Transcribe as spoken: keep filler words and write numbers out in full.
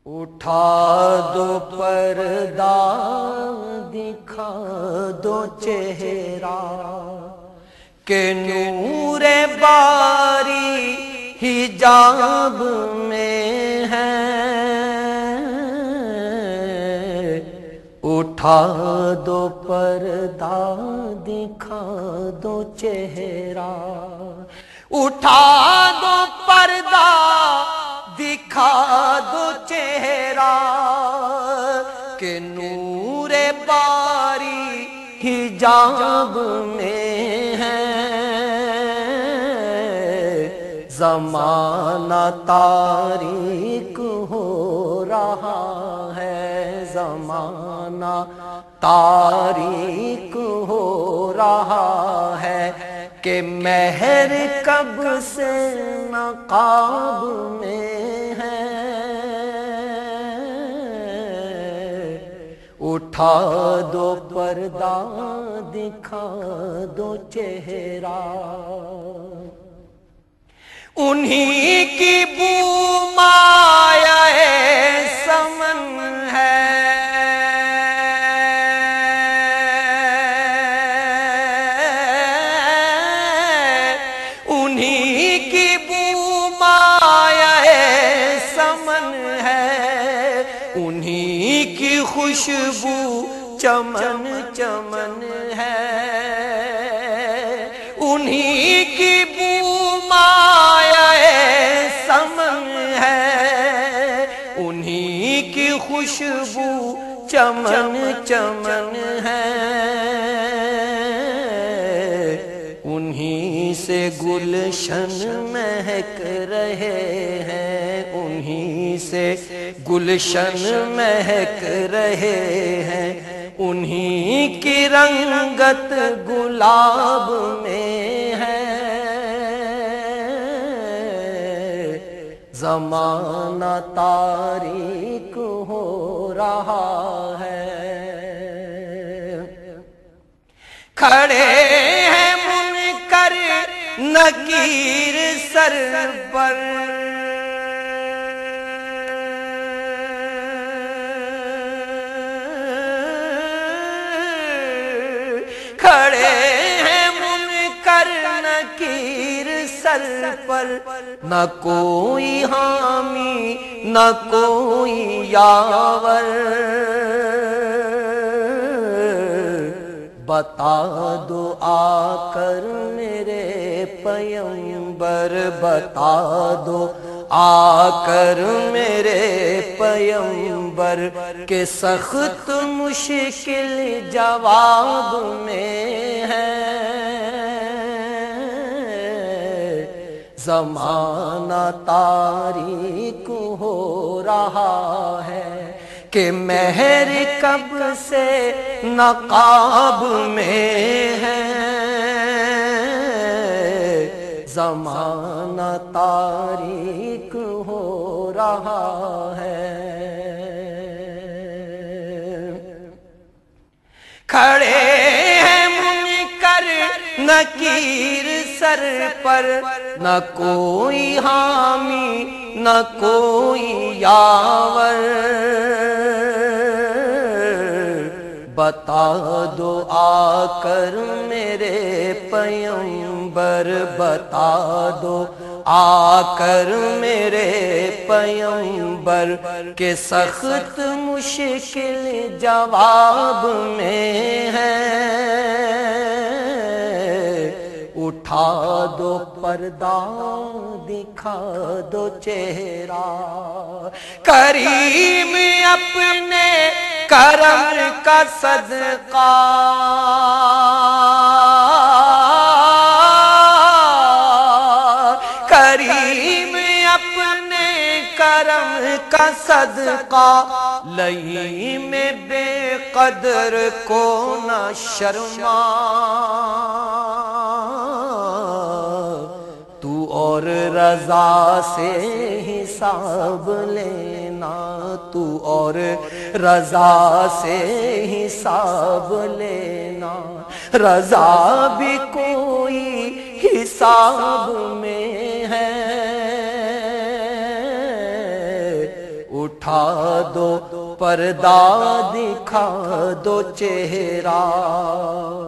اٹھا دو پردہ دکھا دو چہرہ کہ نور باری حجاب میں ہے، اٹھا دو پردہ دکھا دو چہرہ، اٹھا دو پردہ دکھا دو چہرہ کہ نور باری حجاب میں ہے، زمانہ تاریک ہو رہا ہے، زمانہ تاریک ہو رہا ہے کہ مہر کب سے نقاب میں ہے، اٹھا دو پردہ دکھا دو چہرہ، انہی کی بو مایہ سمن ہے، انہی کی بو مایہ سمن ہے، انہی کی خوشبو چمن چمن ہے، انہی کی بو مایہ سمن ہے، انہی کی خوشبو چمن چمن ہے، انہی سے گلشن مہک رہے ہیں، انہی سے گلشن مہک رہے ہیں، انہی کی رنگت گلاب میں ہے، زمانہ تاریک ہو رہا ہے، کھڑے ہیں منکر نکیر سر پر، کھڑے ہیں منکر نکیر سر پر، نہ کوئی حامی نہ کوئی یاور، بتا دو آ کر میرے پیمبر، بتا دو آ کر میرے پیمبر کہ سخت مشکل جواب میں ہے، زمانہ تاریک ہو رہا ہے کہ مہر کب سے نقاب میں ہے، زمانہ تاریک ہو رہا ہے، کھڑے ہیں منکر نکیر سر پر، نہ کوئی حامی نہ کوئی یاور، بتا دو آ کر میرے پیمبر، بتا دو آ کر میرے پیمبر کہ سخت مشکل جواب میں ہے، اٹھا دو پردہ دکھا دو چہرہ، کریم اپنے کرم کا صدقہ، کریم اپنے کرم کا صدقہ، لئی میں بے قدر کو نہ شرما، تو اور رضا سے حساب لینا، تو اور رضا سے حساب لینا، رضا بھی کوئی حساب میں ہے، اٹھ اٹھا دو پردہ دکھا دو چہرہ